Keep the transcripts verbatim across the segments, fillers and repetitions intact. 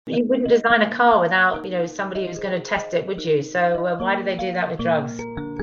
You wouldn't design a car without, you know, somebody who's going to test it, would you? So uh, why do they do that with drugs?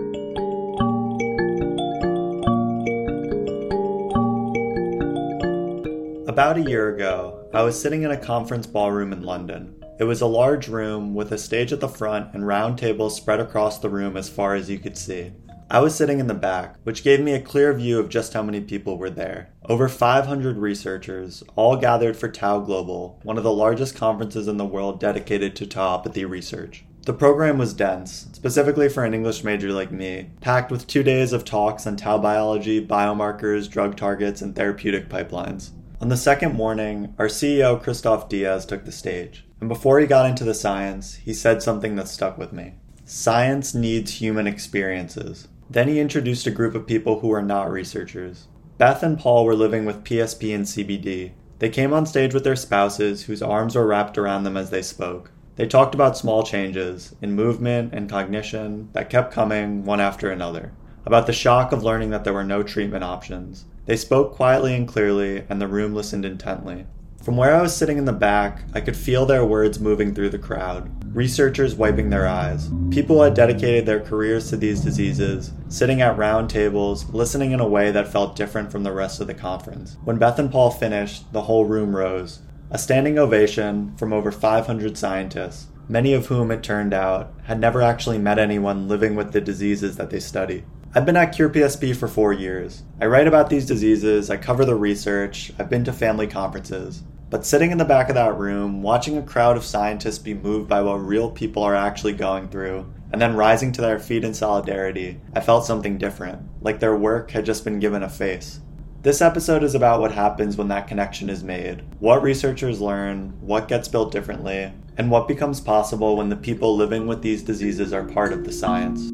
About a year ago, I was sitting in a conference ballroom in London. It was a large room with a stage at the front and round tables spread across the room as far as you could see. I was sitting in the back, which gave me a clear view of just how many people were there. Over five hundred researchers, all gathered for Tau Global, one of the largest conferences in the world dedicated to tauopathy research. The program was dense, specifically for an English major like me, packed with two days of talks on tau biology, biomarkers, drug targets, and therapeutic pipelines. On the second morning, our C E O Christoph Diaz took the stage, and before he got into the science, he said something that stuck with me. Science needs human experiences. Then he introduced a group of people who were not researchers. Beth and Paul were living with P S P and C B D. They came on stage with their spouses, whose arms were wrapped around them as they spoke. They talked about small changes in movement and cognition that kept coming one after another, about the shock of learning that there were no treatment options. They spoke quietly and clearly, and the room listened intently. From where I was sitting in the back, I could feel their words moving through the crowd. Researchers wiping their eyes. People who had dedicated their careers to these diseases, sitting at round tables, listening in a way that felt different from the rest of the conference. When Beth and Paul finished, the whole room rose. A standing ovation from over five hundred scientists, many of whom, it turned out, had never actually met anyone living with the diseases that they study. I've been at Cure P S P for four years. I write about these diseases, I cover the research, I've been to family conferences. But sitting in the back of that room, watching a crowd of scientists be moved by what real people are actually going through, and then rising to their feet in solidarity, I felt something different, like their work had just been given a face. This episode is about what happens when that connection is made, what researchers learn, what gets built differently, and what becomes possible when the people living with these diseases are part of the science.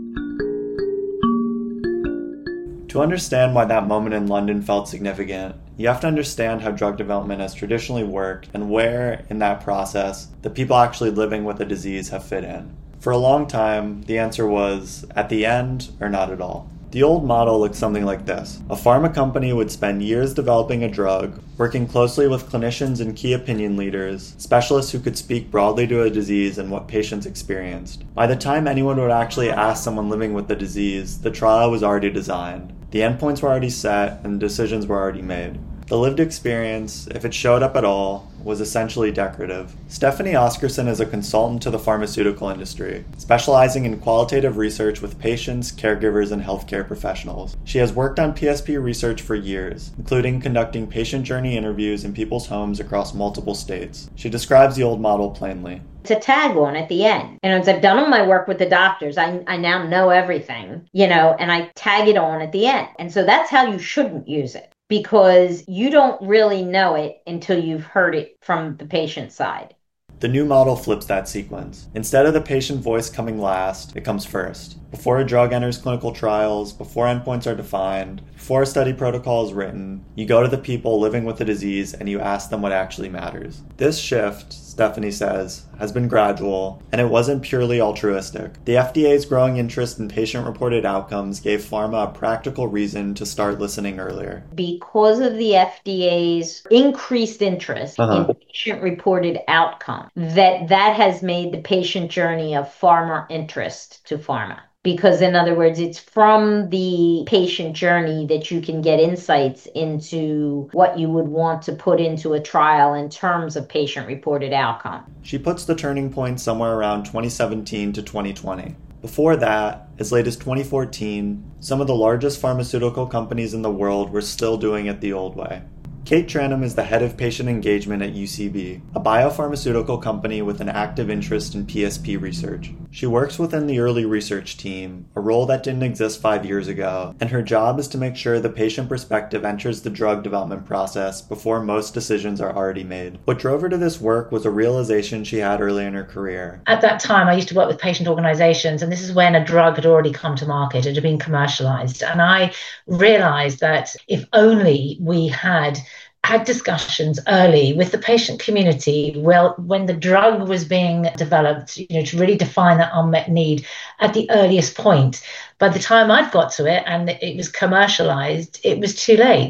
To understand why that moment in London felt significant, you have to understand how drug development has traditionally worked and where, in that process, the people actually living with the disease have fit in. For a long time, the answer was at the end or not at all. The old model looked something like this. A pharma company would spend years developing a drug, working closely with clinicians and key opinion leaders, specialists who could speak broadly to a disease and what patients experienced. By the time anyone would actually ask someone living with the disease, the trial was already designed. The endpoints were already set and decisions were already made. The lived experience, if it showed up at all, was essentially decorative. Stephanie Oscarson is a consultant to the pharmaceutical industry, specializing in qualitative research with patients, caregivers, and healthcare professionals. She has worked on P S P research for years, including conducting patient journey interviews in people's homes across multiple states. She describes the old model plainly. It's a tag on at the end. And as I've done all my work with the doctors, I, I now know everything, you know, and I tag it on at the end. And so that's how you shouldn't use it, because you don't really know it until you've heard it from the patient side. The new model flips that sequence. Instead of the patient voice coming last, it comes first. Before a drug enters clinical trials, before endpoints are defined, before a study protocol is written, you go to the people living with the disease and you ask them what actually matters. This shift, Stephanie says, has been gradual, and it wasn't purely altruistic. The F D A's growing interest in patient-reported outcomes gave pharma a practical reason to start listening earlier. Because of the F D A's increased interest Uh-huh. in patient-reported outcome, that that has made the patient journey of pharma interest to pharma. Because in other words, it's from the patient journey that you can get insights into what you would want to put into a trial in terms of patient-reported outcome. She puts the turning point somewhere around twenty seventeen to twenty twenty. Before that, as late as twenty fourteen, some of the largest pharmaceutical companies in the world were still doing it the old way. Kate Tranum is the head of patient engagement at U C B, a biopharmaceutical company with an active interest in P S P research. She works within the early research team, a role that didn't exist five years ago, and her job is to make sure the patient perspective enters the drug development process before most decisions are already made. What drove her to this work was a realization she had early in her career. At that time, I used to work with patient organizations, and this is when a drug had already come to market, it had been commercialized. And I realized that if only we had had discussions early with the patient community, well, when the drug was being developed, you know, to really define that unmet need at the earliest point. By the time I'd got to it and it was commercialized, it was too late.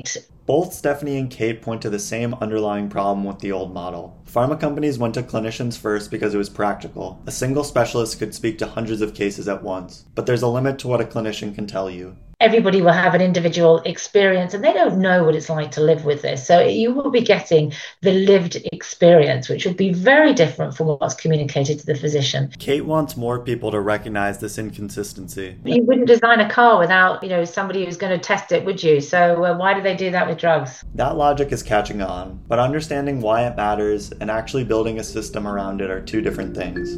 Both Stephanie and Kate point to the same underlying problem with the old model. Pharma companies went to clinicians first because it was practical. A single specialist could speak to hundreds of cases at once, but there's a limit to what a clinician can tell you. Everybody will have an individual experience and they don't know what it's like to live with this. So you will be getting the lived experience, which will be very different from what's communicated to the physician. Kate wants more people to recognize this inconsistency. You wouldn't design a car without, you know, somebody who's going to test it, would you? So uh, why do they do that with drugs? That logic is catching on, but understanding why it matters and actually building a system around it are two different things.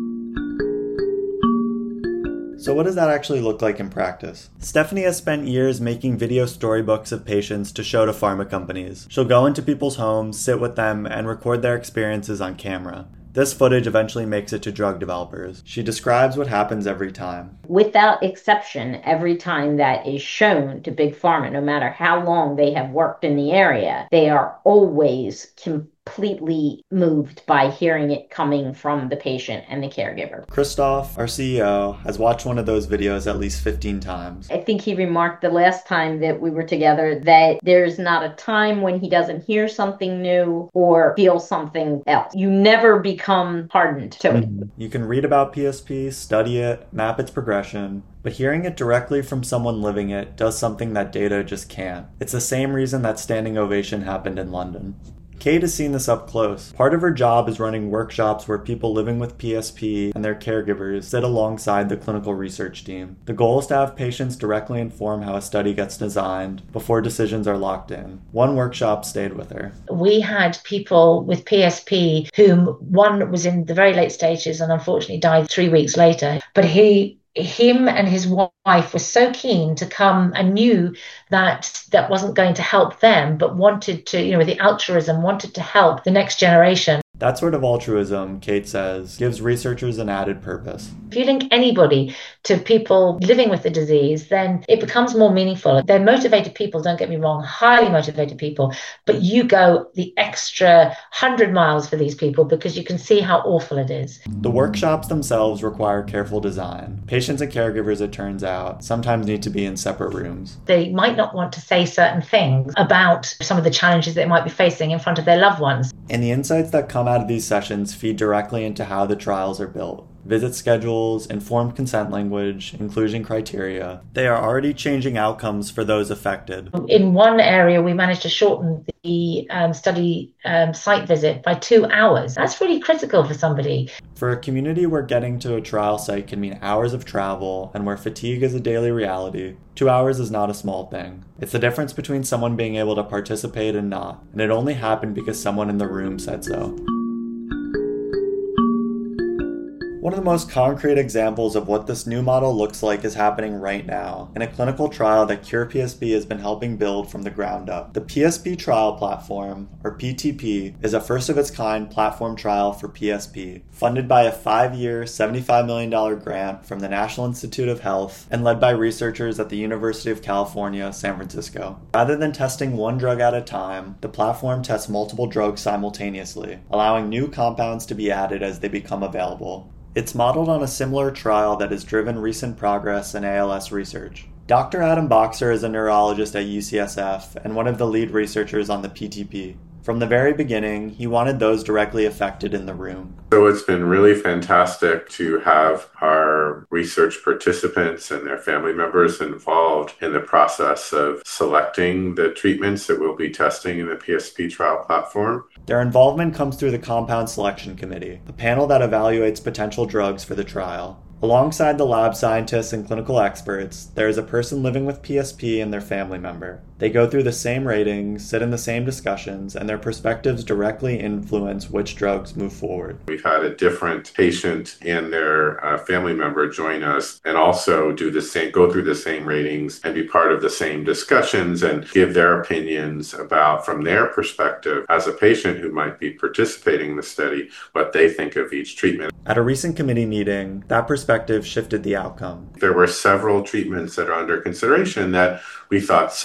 So what does that actually look like in practice? Stephanie has spent years making video storybooks of patients to show to pharma companies. She'll go into people's homes, sit with them, and record their experiences on camera. This footage eventually makes it to drug developers. She describes what happens every time. Without exception, every time that is shown to Big Pharma, no matter how long they have worked in the area, they are always completely moved by hearing it coming from the patient and the caregiver. Christoph, our C E O, has watched one of those videos at least fifteen times. I think he remarked the last time that we were together that there's not a time when he doesn't hear something new or feel something else. You never become hardened to it. You can read about P S P, study it, map its progression, but hearing it directly from someone living it does something that data just can't. It's the same reason that standing ovation happened in London. Kate has seen this up close. Part of her job is running workshops where people living with P S P and their caregivers sit alongside the clinical research team. The goal is to have patients directly inform how a study gets designed before decisions are locked in. One workshop stayed with her. We had people with P S P whom one was in the very late stages and unfortunately died three weeks later, but he him and his wife were so keen to come and knew that that wasn't going to help them, but wanted to, you know, with the altruism, wanted to help the next generation. That sort of altruism, Kate says, gives researchers an added purpose. If you link anybody to people living with the disease, then it becomes more meaningful. They're motivated people, don't get me wrong, highly motivated people, but you go the extra hundred miles for these people because you can see how awful it is. The workshops themselves require careful design. Patients and caregivers, it turns out, sometimes need to be in separate rooms. They might not want to say certain things about some of the challenges they might be facing in front of their loved ones. And the insights that come out of these sessions feed directly into how the trials are built. Visit schedules, informed consent language, inclusion criteria. They are already changing outcomes for those affected. In one area, we managed to shorten the um, study um, site visit by two hours. That's really critical for somebody. For a community where getting to a trial site can mean hours of travel and where fatigue is a daily reality, two hours is not a small thing. It's the difference between someone being able to participate and not, and it only happened because someone in the room said so. One of the most concrete examples of what this new model looks like is happening right now in a clinical trial that Cure P S P has been helping build from the ground up. The P S P Trial Platform, or P T P, is a first-of-its-kind platform trial for P S P, funded by a five-year, seventy-five million dollars grant from the National Institute of Health and led by researchers at the University of California, San Francisco. Rather than testing one drug at a time, the platform tests multiple drugs simultaneously, allowing new compounds to be added as they become available. It's modeled on a similar trial that has driven recent progress in A L S research. Doctor Adam Boxer is a neurologist at U C S F and one of the lead researchers on the P T P. From the very beginning, he wanted those directly affected in the room. So it's been really fantastic to have our research participants and their family members involved in the process of selecting the treatments that we'll be testing in the P S P trial platform. Their involvement comes through the Compound Selection Committee, a panel that evaluates potential drugs for the trial. Alongside the lab scientists and clinical experts, there is a person living with P S P and their family member. They go through the same ratings, sit in the same discussions, and their perspectives directly influence which drugs move forward. We've had a different patient and their uh, family member join us and also do the same, go through the same ratings and be part of the same discussions and give their opinions about, from their perspective, as a patient who might be participating in the study, what they think of each treatment. At a recent committee meeting, that perspective shifted the outcome. There were several treatments that are under consideration that we thought scientifically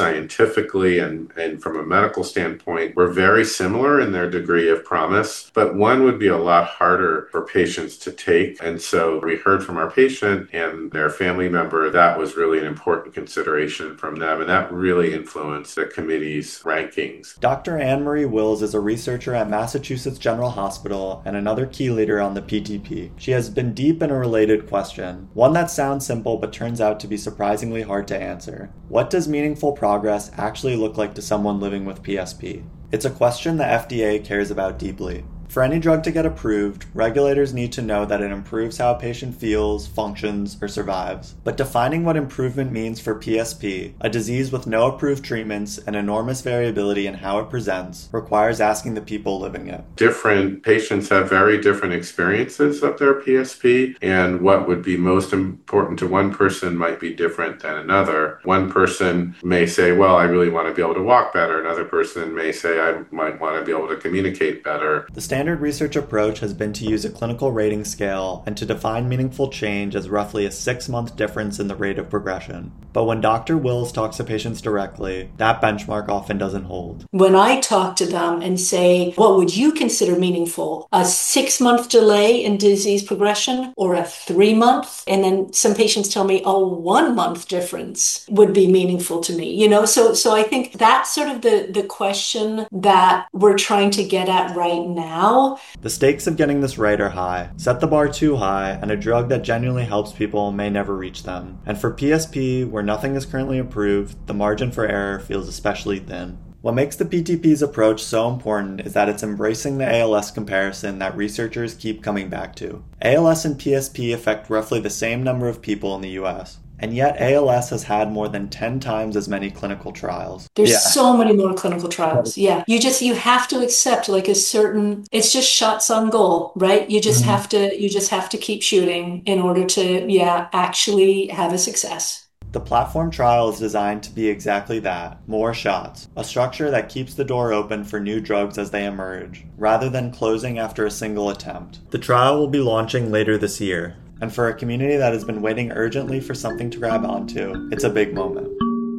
scientifically and, and from a medical standpoint were very similar in their degree of promise, but one would be a lot harder for patients to take. And so we heard from our patient and their family member that was really an important consideration from them, and that really influenced the committee's rankings. Doctor Anne-Marie Wills is a researcher at Massachusetts General Hospital and another key leader on the P T P. She has been deep in a related question, one that sounds simple but turns out to be surprisingly hard to answer. What does meaningful progress actually look like to someone living with P S P? It's a question the F D A cares about deeply. For any drug to get approved, regulators need to know that it improves how a patient feels, functions, or survives. But defining what improvement means for P S P, a disease with no approved treatments and enormous variability in how it presents, requires asking the people living it. Different patients have very different experiences of their P S P, and what would be most important to one person might be different than another. One person may say, well, I really want to be able to walk better. Another person may say, I might want to be able to communicate better. The standard research approach has been to use a clinical rating scale and to define meaningful change as roughly a six-month difference in the rate of progression. But when Doctor Wills talks to patients directly, that benchmark often doesn't hold. When I talk to them and say, what would you consider meaningful? A six-month delay in disease progression or a three-month? And then some patients tell me, a one-month difference would be meaningful to me. You know, so so I think that's sort of the, the question that we're trying to get at right now. The stakes of getting this right are high. Set the bar too high, and a drug that genuinely helps people may never reach them. And for P S P, where nothing is currently approved, the margin for error feels especially thin. What makes the P T P's approach so important is that it's embracing the A L S comparison that researchers keep coming back to. A L S and P S P affect roughly the same number of people in the U S, and yet A L S has had more than ten times as many clinical trials. There's yeah. so many more clinical trials. Yeah. You just, you have to accept like a certain, it's just shots on goal, right? You just mm-hmm. have to, you just have to keep shooting in order to, yeah, actually have a success. The platform trial is designed to be exactly that, more shots, a structure that keeps the door open for new drugs as they emerge, rather than closing after a single attempt. The trial will be launching later this year, and for a community that has been waiting urgently for something to grab onto, it's a big moment.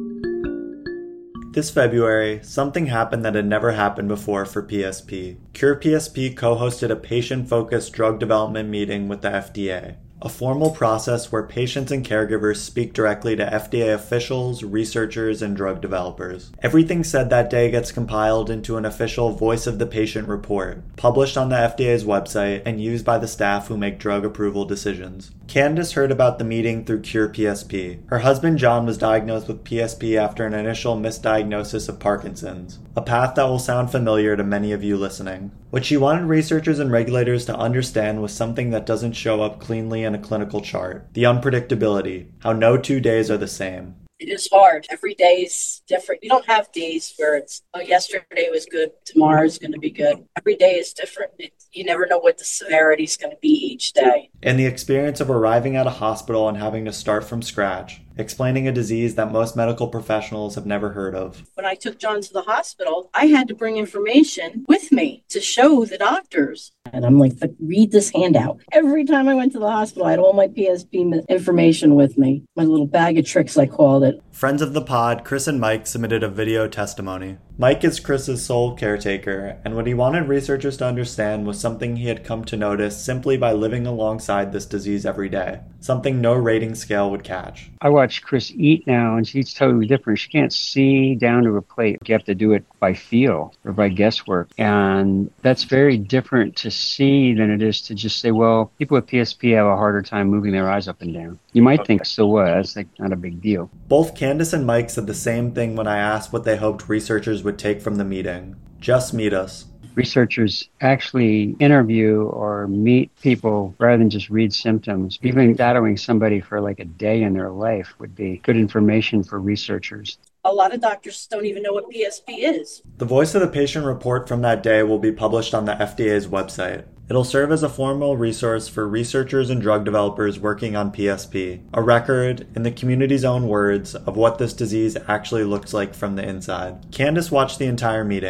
This February, something happened that had never happened before for P S P. Cure P S P co-hosted a patient-focused drug development meeting with the F D A. A formal process where patients and caregivers speak directly to F D A officials, researchers, and drug developers. Everything said that day gets compiled into an official Voice of the Patient report, published on the F D A's website and used by the staff who make drug approval decisions. Candace heard about the meeting through Cure P S P. Her husband John was diagnosed with P S P after an initial misdiagnosis of Parkinson's, a path that will sound familiar to many of you listening. What she wanted researchers and regulators to understand was something that doesn't show up cleanly in a clinical chart: the unpredictability, how no two days are the same. It is hard. Every day is different. You don't have days where it's, oh, yesterday was good, tomorrow's going to be good. Every day is different. It, you never know what the severity is going to be each day. And the experience of arriving at a hospital and having to start from scratch, explaining a disease that most medical professionals have never heard of. When I took John to the hospital, I had to bring information with me to show the doctors. And I'm like, read this handout. Every time I went to the hospital, I had all my P S P information with me. My little bag of tricks, I called it. Friends of the pod, Chris and Mike submitted a video testimony. Mike is Chris's sole caretaker, and what he wanted researchers to understand was something he had come to notice simply by living alongside this disease every day, something no rating scale would catch. I watch Chris eat now, and she's totally different. She can't see down to a plate. You have to do it by feel or by guesswork, and that's very different to see than it is to just say, well, people with P S P have a harder time moving their eyes up and down. You might think, so what? That's like not a big deal. Both Candace and Mike said the same thing when I asked what they hoped researchers would take from the meeting. Just meet us. Researchers actually interview or meet people rather than just read symptoms. Even shadowing somebody for like a day in their life would be good information for researchers. A lot of doctors don't even know what P S P is. The Voice of the Patient report from that day will be published on the F D A's website. It'll serve as a formal resource for researchers and drug developers working on P S P, a record, in the community's own words, of what this disease actually looks like from the inside. Candace watched the entire meeting,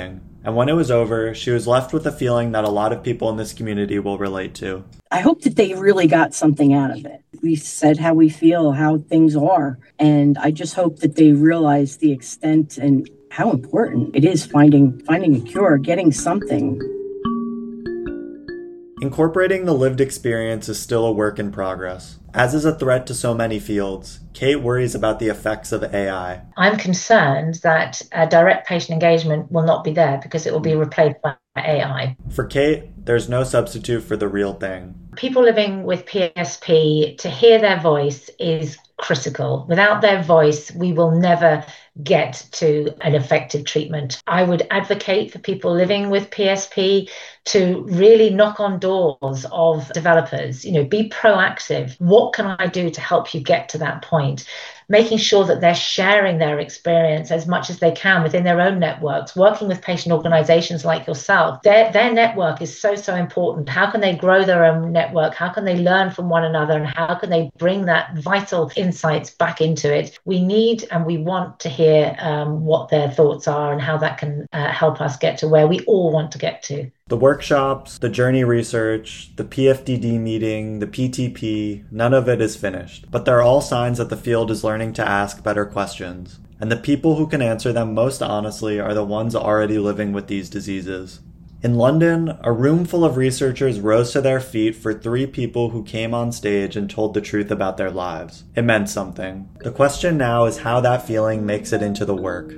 And when it was over, she was left with a feeling that a lot of people in this community will relate to. I hope that they really got something out of it. We said how we feel, how things are. And I just hope that they realize the extent and how important it is finding finding a cure, getting something. Incorporating the lived experience is still a work in progress. As is a threat to so many fields, Kate worries about the effects of A I. I'm concerned that uh, direct patient engagement will not be there because it will be replaced by A I. For Kate, there's no substitute for the real thing. People living with P S P, to hear their voice is critical. Without their voice, we will never get to an effective treatment. I would advocate for people living with P S P to really knock on doors of developers, you know, be proactive. What can I do to help you get to that point? Making sure that they're sharing their experience as much as they can within their own networks, working with patient organizations like yourself. Their, their network is so, so important. How can they grow their own network? How can they learn from one another? And how can they bring that vital insights back into it? We need and we want to hear um, what their thoughts are and how that can uh, help us get to where we all want to get to. The workshops, the journey research, the P F D D meeting, the P T P, none of it is finished. But they're all signs that the field is learning to ask better questions. And the people who can answer them most honestly are the ones already living with these diseases. In London, a room full of researchers rose to their feet for three people who came on stage and told the truth about their lives. It meant something. The question now is how that feeling makes it into the work.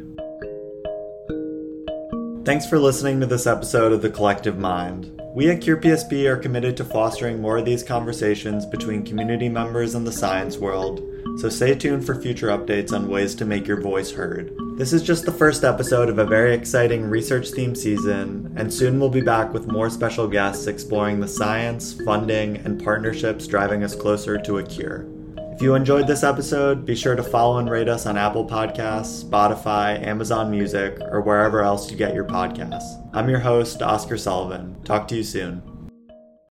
Thanks for listening to this episode of The Collective Mind. We at Cure P S P are committed to fostering more of these conversations between community members and the science world, so stay tuned for future updates on ways to make your voice heard. This is just the first episode of a very exciting research-themed season, and soon we'll be back with more special guests exploring the science, funding, and partnerships driving us closer to a cure. If you enjoyed this episode, be sure to follow and rate us on Apple Podcasts, Spotify, Amazon Music, or wherever else you get your podcasts. I'm your host, Oscar Sullivan. Talk to you soon.